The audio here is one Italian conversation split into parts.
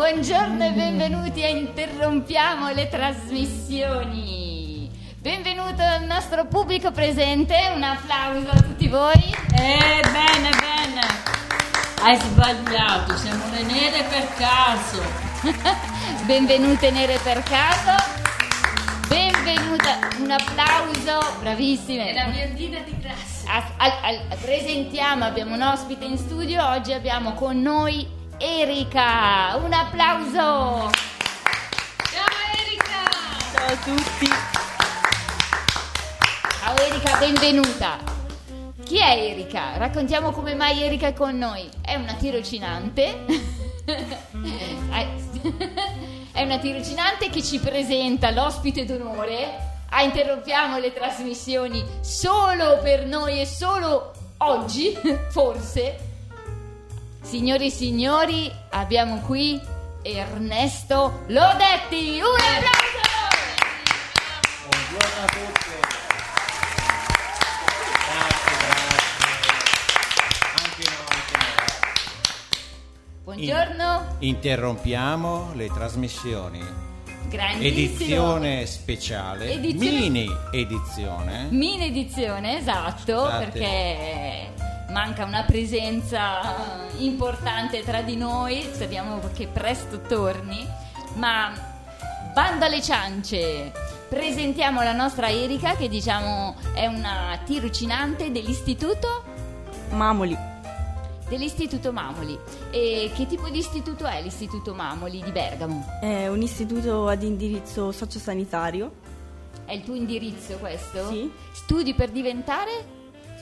Buongiorno e benvenuti a Interrompiamo le trasmissioni. Benvenuto al nostro pubblico presente, un applauso a tutti voi. Bene, hai sbagliato, siamo le nere per caso. Benvenute nere per caso. Benvenuta, un applauso, bravissime. È la verdina di classe. Presentiamo, abbiamo un ospite in studio, oggi abbiamo con noi Erika, un applauso. Ciao Erika. Ciao a tutti. Ciao Erika, benvenuta. Chi è Erika? Raccontiamo come mai Erika è con noi. È una tirocinante. È una tirocinante che ci presenta l'ospite d'onore. Interrompiamo le trasmissioni solo per noi e solo oggi, forse. Signori e signori, abbiamo qui Ernesto Lodetti. Un applauso! Buongiorno a tutti. Grazie. Anche Buongiorno. Interrompiamo le trasmissioni. Grandissimo. Edizione speciale. Mini edizione, esatto. Perché manca una presenza importante tra di noi. Speriamo che presto torni. Ma bando alle ciance, presentiamo la nostra Erika, che diciamo è una tirocinante dell'istituto Mamoli. E che tipo di istituto è l'istituto Mamoli di Bergamo? È un istituto ad indirizzo sociosanitario. È il tuo indirizzo questo? Sì. Studi per diventare?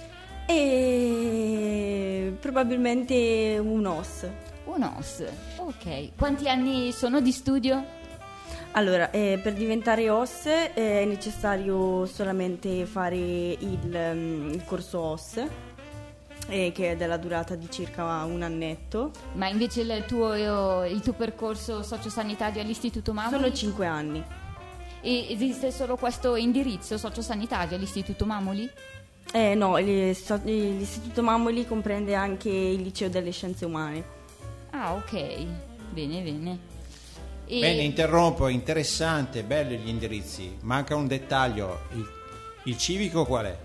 E probabilmente un OS. Un OS, ok. Quanti anni sono di studio? Allora, per diventare OS è necessario solamente fare il corso OS, che è della durata di circa un annetto. Ma invece il tuo percorso sociosanitario all'Istituto Mamoli? Sono 5 anni. E esiste solo questo indirizzo sociosanitario all'Istituto Mamoli? No, l'Istituto Mamoli comprende anche il Liceo delle Scienze Umane. Ah, ok. Bene. Bene, interrompo, interessante, bello gli indirizzi. Manca un dettaglio. Il civico qual è?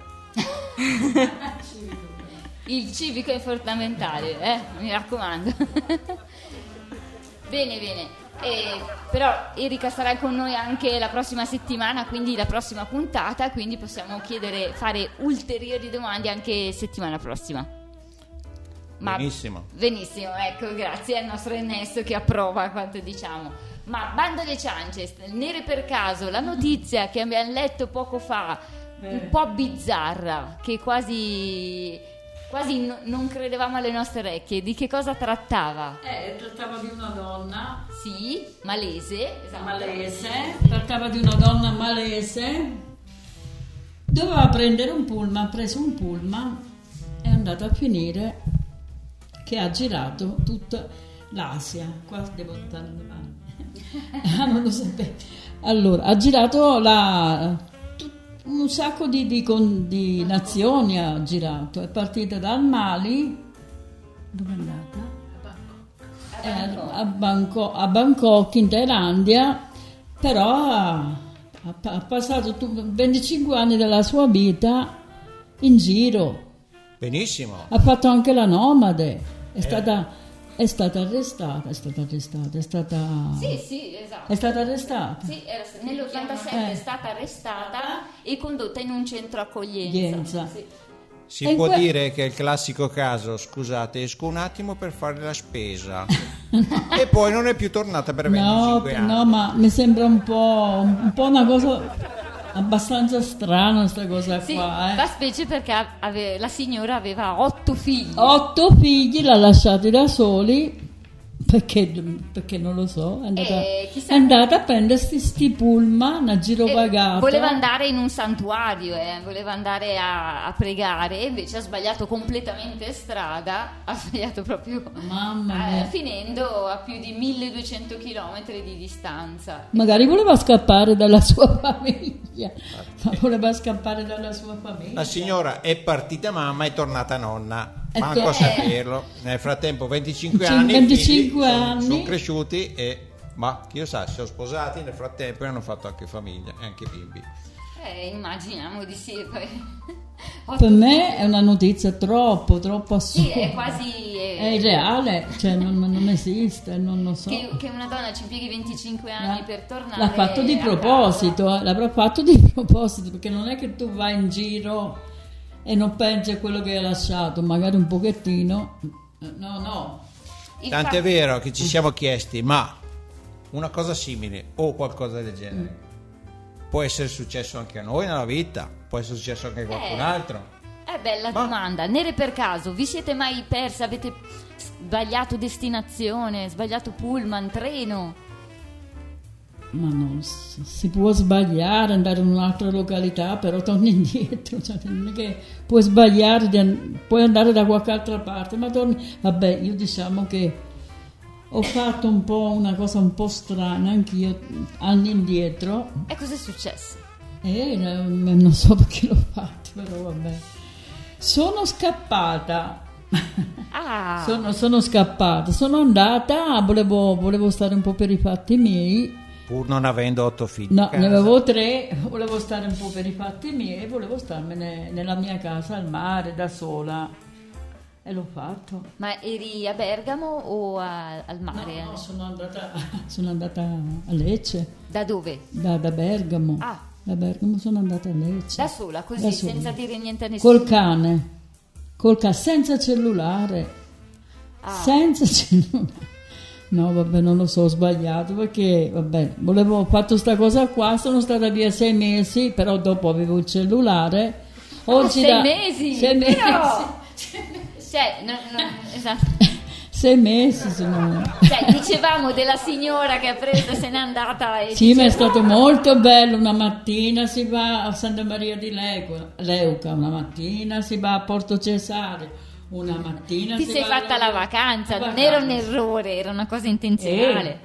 Il civico è fondamentale, mi raccomando. Bene. Però Erika sarà con noi anche la prossima settimana, quindi la prossima puntata, quindi possiamo fare ulteriori domande anche settimana prossima. Benissimo, ecco, grazie al nostro Ernesto che approva quanto diciamo. Ma bando alle ciance, nere per caso, la notizia che abbiamo letto poco fa, un po' bizzarra, che quasi non credevamo alle nostre orecchie. Di che cosa trattava? Trattava di una donna. Sì, malese, esatto. Trattava di una donna malese. Doveva prendere un pullman, ha preso un pullman e è andato a finire che ha girato tutta l'Asia. Qua devo dare le mani. Non lo sapevo. Allora, ha girato un sacco di nazioni, ha girato. È partita dal Mali. Dove è andata? A Bangkok in Thailandia, però ha passato 25 anni della sua vita in giro. benissimo. Ha fatto anche la nomade. È stata arrestata. Sì, esatto. È stata arrestata. Sì, nell'87 è stata arrestata e condotta in un centro accoglienza. Sì. Si può dire che è il classico caso, scusate, esco un attimo per fare la spesa e poi non è più tornata per 25 anni. No, ma mi sembra un po' una cosa abbastanza strana questa cosa qua. Fa specie perché la signora aveva 8 figli. 8 figli, l'ha lasciati da soli. Perché non lo so, è andata a prendersi sti pullman a girovagata. Voleva andare in un santuario, voleva andare a pregare, e invece ha sbagliato completamente strada, ha sbagliato proprio, mamma mia, finendo a più di 1200 km di distanza. Magari voleva scappare dalla sua famiglia. famiglia, ma voleva scappare dalla sua famiglia. La signora è partita mamma e tornata nonna, Ecco. manco a saperlo. Nel frattempo 25 anni, 25 figli anni. sono cresciuti e, ma chi lo sa, si sono sposati nel frattempo e hanno fatto anche famiglia e anche bimbi. Immaginiamo di sì. Poi. Per me è una notizia troppo assurda. Sì, è quasi... È irreale, cioè non esiste, non lo so. Che una donna ci impieghi 25 anni per tornare. L'ha fatto di a proposito, casa. l'avrà fatto di proposito, perché non è che tu vai in giro e non pensi a quello che hai lasciato, magari un pochettino. No. Tant'è vero che ci siamo chiesti, ma una cosa simile o qualcosa del genere può essere successo anche a noi nella vita? Può essere successo anche a qualcun altro? È bella domanda. Nere per caso, vi siete mai persi? Avete sbagliato destinazione, sbagliato pullman, treno? Ma non si può sbagliare, andare in un'altra località, però torni indietro, cioè non è che puoi sbagliare, puoi andare da qualche altra parte, ma torni. Vabbè, io diciamo che ho fatto un po' una cosa un po' strana anch'io anni indietro. E cosa è successo? Non so perché l'ho fatto, però vabbè. Sono scappata. Ah, Sono scappata, sono andata, volevo stare un po' per i fatti miei. Pur non avendo 8 figli. No, a casa. ne avevo 3, volevo stare un po' per i fatti miei, volevo starmene nella mia casa al mare da sola e l'ho fatto. ma eri a Bergamo o al mare? No, sono andata a Lecce, Da dove? da Bergamo. Ah. Da Bergamo sono andata a Lecce. Da sola, così, Da sola. senza dire niente a nessuno? Col cane, senza cellulare, senza cellulare. No, vabbè, non lo so, ho sbagliato perché, vabbè, ho fatto sta cosa qua, sono stata via 6 mesi, però dopo avevo il cellulare. Oggi 6 mesi? 6 mesi. Però... Cioè, esatto. 6 mesi sono... Cioè, dicevamo della signora che ha preso, se n'è andata e Sì, ma è diceva, stato molto bello. Una mattina si va a Santa Maria di Leuca, una mattina si va a Porto Cesare, una mattina ti si sei va fatta la vacanza, non vacanza. era un errore, era una cosa intenzionale.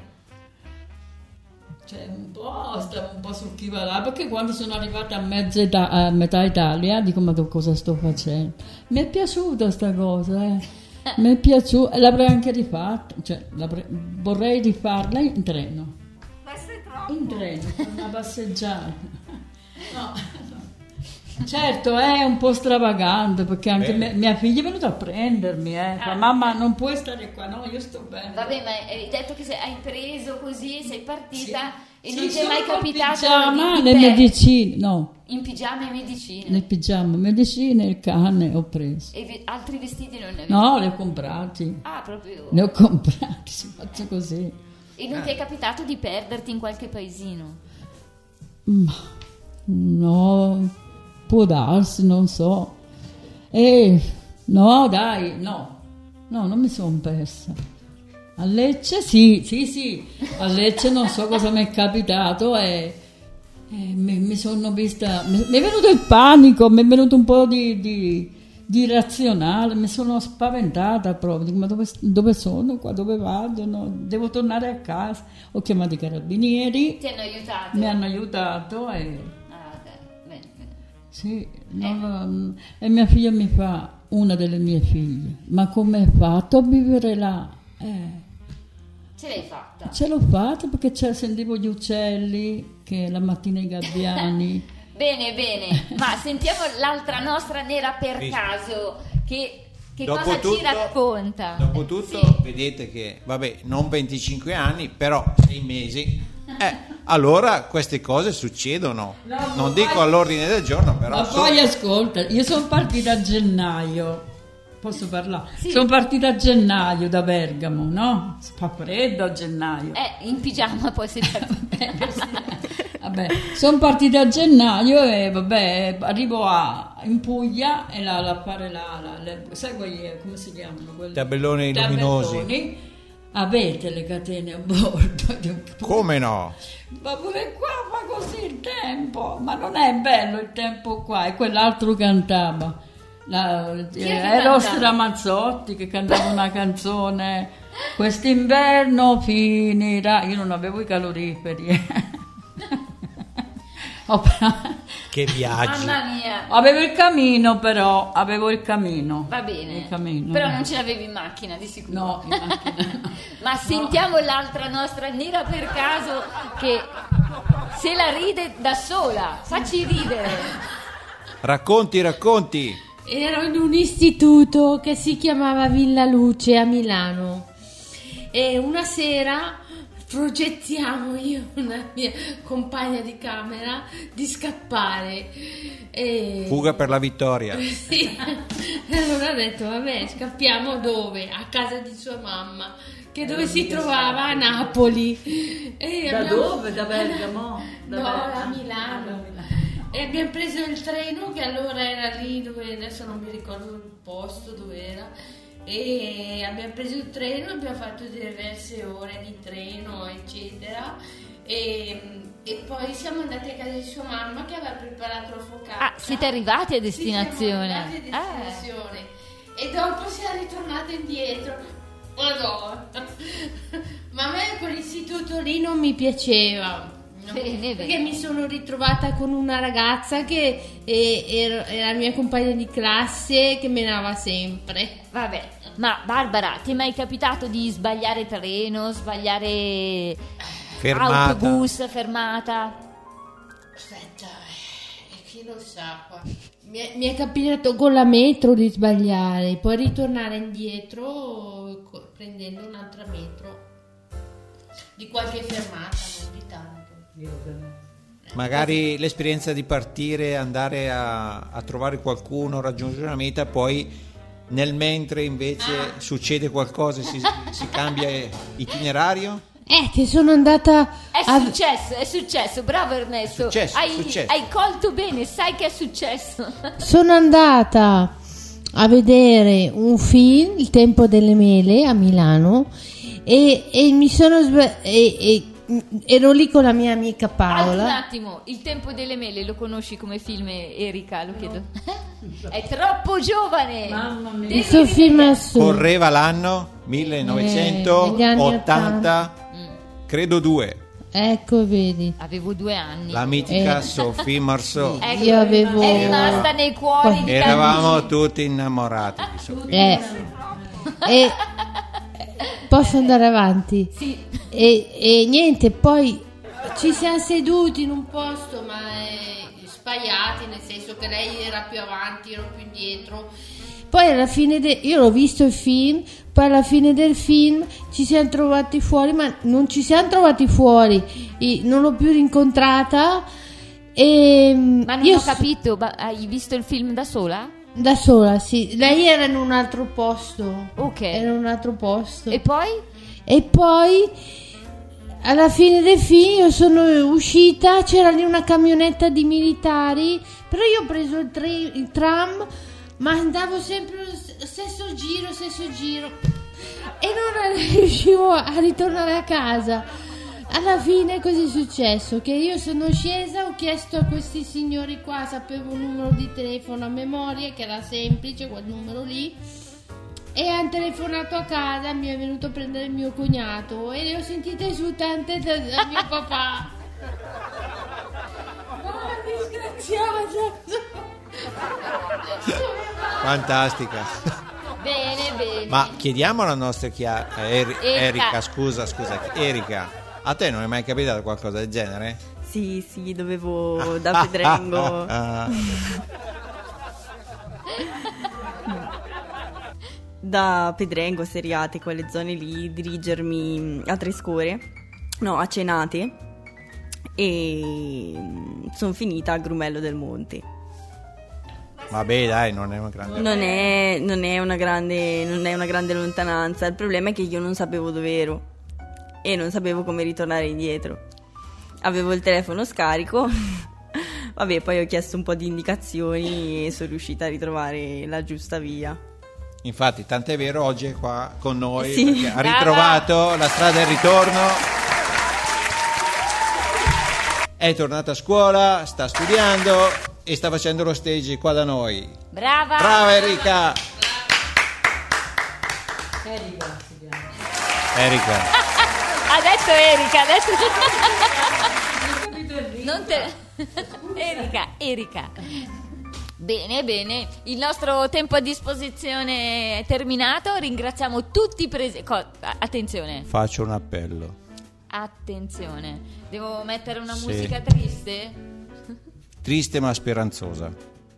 Cioè stavo un po' sul chi va là, perché quando sono arrivata a metà Italia dico ma cosa sto facendo? Mi è piaciuta sta cosa, mi è piaciuta e l'avrei anche rifatta, cioè vorrei rifarla in treno. Questo è troppo. In treno, per una passeggiata. No. Certo, è un po' stravagante perché anche mia figlia è venuta a prendermi, fa, mamma non puoi stare qua, no, io sto bene. Vabbè, ma hai detto che hai preso così, sei partita e Sì, non ti è mai sono capitato pigiama, di le medicine, no, in pigiama e medicine? nel pigiama, medicine, il cane ho preso. E altri vestiti non ne avevi? No, li ho comprati. Ah, proprio. Ne ho comprati, si faccio così. E non ti è capitato di perderti in qualche paesino? Ma no, può darsi, non so. No, dai, no, non mi sono persa. A Lecce sì, a Lecce non so cosa mi è capitato e mi sono vista, mi è venuto il panico, mi è venuto un po' di irrazionale, mi sono spaventata proprio, dico, ma dove sono qua, dove vado? No, devo tornare a casa. Ho chiamato i carabinieri, Ti hanno aiutato? mi hanno aiutato e... Bene. Sì, e mia figlia mi fa, una delle mie figlie, ma come hai fatto a vivere là? Ce l'hai fatta? Ce l'ho fatta perché sentivo gli uccelli, che la mattina i gabbiani. Bene, ma sentiamo l'altra nostra nera per Sì. caso, che Dopo cosa tutto- ci racconta? Dopotutto, Sì. vedete che, vabbè, non 25 anni, però 6 mesi. Allora queste cose succedono. No, Non ma dico poi- all'ordine del giorno, però. Ma poi ascolta, io sono partita a gennaio, posso parlare? Sì. Sono partita a gennaio da Bergamo, no? Fa freddo a gennaio. In pigiama poi sei Vabbè, sono partita a gennaio e arrivo in Puglia e a fare sai come si chiamano? Tabelloni luminosi. Tabelloni. Avete le catene a bordo? Come no? Ma pure qua fa così il tempo, ma non è bello il tempo qua, e quell'altro cantava. Eros Ramazzotti che cantava una canzone, quest'inverno finirà, io non avevo i caloriferi. Che viaggi. Mamma mia. Avevo il camino, però, Va bene. Il camino. Però non ce l'avevi in macchina, di sicuro. No, in macchina. Ma sentiamo l'altra nostra nera per caso che se la ride da sola. Facci ridere. Racconti. Ero in un istituto che si chiamava Villa Luce a Milano e una sera progettiamo io e una mia compagna di camera di scappare. Fuga per la vittoria. Sì. Allora ho detto vabbè, scappiamo dove? A casa di sua mamma, che dove si trovava? A Napoli. E Da abbiamo- dove? Da Bergamo? No, a Milano. E abbiamo preso il treno che allora era lì dove adesso non mi ricordo il posto dove era. E abbiamo preso il treno, abbiamo fatto diverse ore di treno, eccetera. E poi siamo andati a casa di sua mamma che aveva preparato la focaccia. Ah, siete arrivati a Sì, destinazione. siamo arrivati a destinazione. E dopo siamo ritornate indietro. Madonna. Ma a me quell'istituto lì non mi piaceva. Bene, Perché bene. mi sono ritrovata con una ragazza che era la mia compagna di classe che menava sempre. Vabbè, ma Barbara, ti è mai capitato di sbagliare treno, sbagliare Fermata. autobus, fermata? Aspetta, chi lo sa qua? Mi è capitato con la metro di sbagliare, poi ritornare indietro prendendo un'altra metro. Di qualche fermata, non di tanto. Magari l'esperienza di partire, andare a trovare qualcuno, raggiungere una meta, poi nel mentre invece succede qualcosa e si cambia itinerario. Che sono andata È successo, bravo Ernesto. Successo. Hai colto bene, sai che è successo. Sono andata a vedere un film, Il tempo delle mele, a Milano e mi sono ero lì con la mia amica Un Paola. attimo, Il tempo delle mele lo conosci come film, Erika? Lo chiedo. È troppo giovane. Mamma mia. Devi Questo film è rivedere. assurdo. Correva l'anno negli anni 1980, credo 2. Ecco, vedi. Avevo 2 anni. La mitica Sophie Marceau. Ecco, Io avevo- è rimasta nei cuori di Eravamo tantissimi. tutti innamorati di Sophie. E posso andare avanti? Sì. E niente, poi ci siamo seduti in un posto ma sbagliati, nel senso che lei era più avanti, ero più indietro. Poi alla fine io l'ho visto il film, poi alla fine del film ci siamo trovati fuori, ma non ci siamo trovati fuori, non l'ho più rincontrata. Ma non io ho capito, ma hai visto il film da sola? Da sola, sì. Lei era in un altro posto. Ok. Era in un altro posto. E poi? E poi alla fine del film io sono uscita, c'era lì una camionetta di militari, però io ho preso il tram, ma andavo sempre lo stesso giro e non riuscivo a ritornare a casa. Alla fine cosa è successo? Che io sono scesa, ho chiesto a questi signori qua, sapevo un numero di telefono a memoria che era semplice, quel numero lì, e hanno telefonato a casa, mi è venuto a prendere il mio cognato e le ho sentite esultante da mio papà. Ma disgraziata! Fantastica. Bene. Ma chiediamo alla nostra Erika, scusa, Erika, a te non è mai capitato qualcosa del genere? Sì, dovevo da Pedrengo. Da Pedrengo, Seriate, quelle zone lì, dirigermi a Trescore, no, a Cenate, e sono finita a Grumello del Monte. Vabbè, dai, non è una grande. Non è una grande lontananza. Il problema è che io non sapevo dove ero e non sapevo come ritornare indietro. Avevo il telefono scarico. Vabbè, poi ho chiesto un po' di indicazioni e sono riuscita a ritrovare la giusta via. Infatti, tant'è vero, oggi è qua con noi Sì. perché ha ritrovato la strada del ritorno. È tornata a scuola, sta studiando e sta facendo lo stage qua da noi. Brava. Brava Erika! Erika. Ha detto Erika, ha detto... Non te... Erika. Bene, il nostro tempo a disposizione è terminato. Ringraziamo tutti i presenti. Attenzione. Faccio un appello. Attenzione. Devo mettere una Sì. musica triste? Triste ma speranzosa.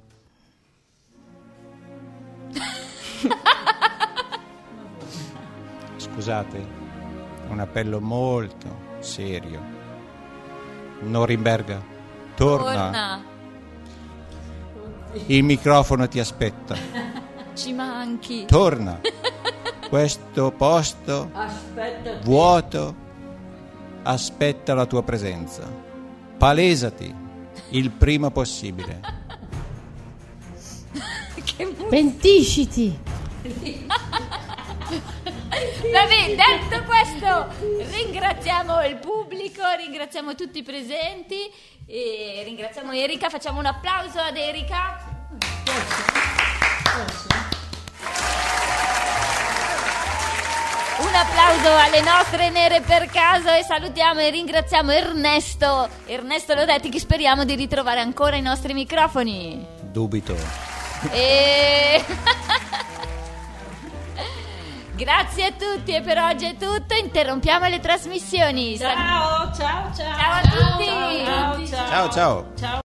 Scusate, un appello molto serio. Norimberga, torna. Il microfono ti aspetta. Ci manchi. Torna. Questo posto Aspetta. vuoto aspetta la tua presenza. Palesati il prima possibile. Pentisciti. Vabbè, detto questo, ringraziamo il pubblico, ringraziamo tutti i presenti e ringraziamo Erika. Facciamo un applauso ad Erika. Un applauso alle nostre nere per caso e salutiamo e ringraziamo Ernesto Lodetti, che speriamo di ritrovare ancora ai nostri microfoni. Dubito. E... Grazie a tutti e per oggi è tutto. Interrompiamo le trasmissioni. Ciao. Ciao a tutti. Ciao. Ciao ciao. Ciao.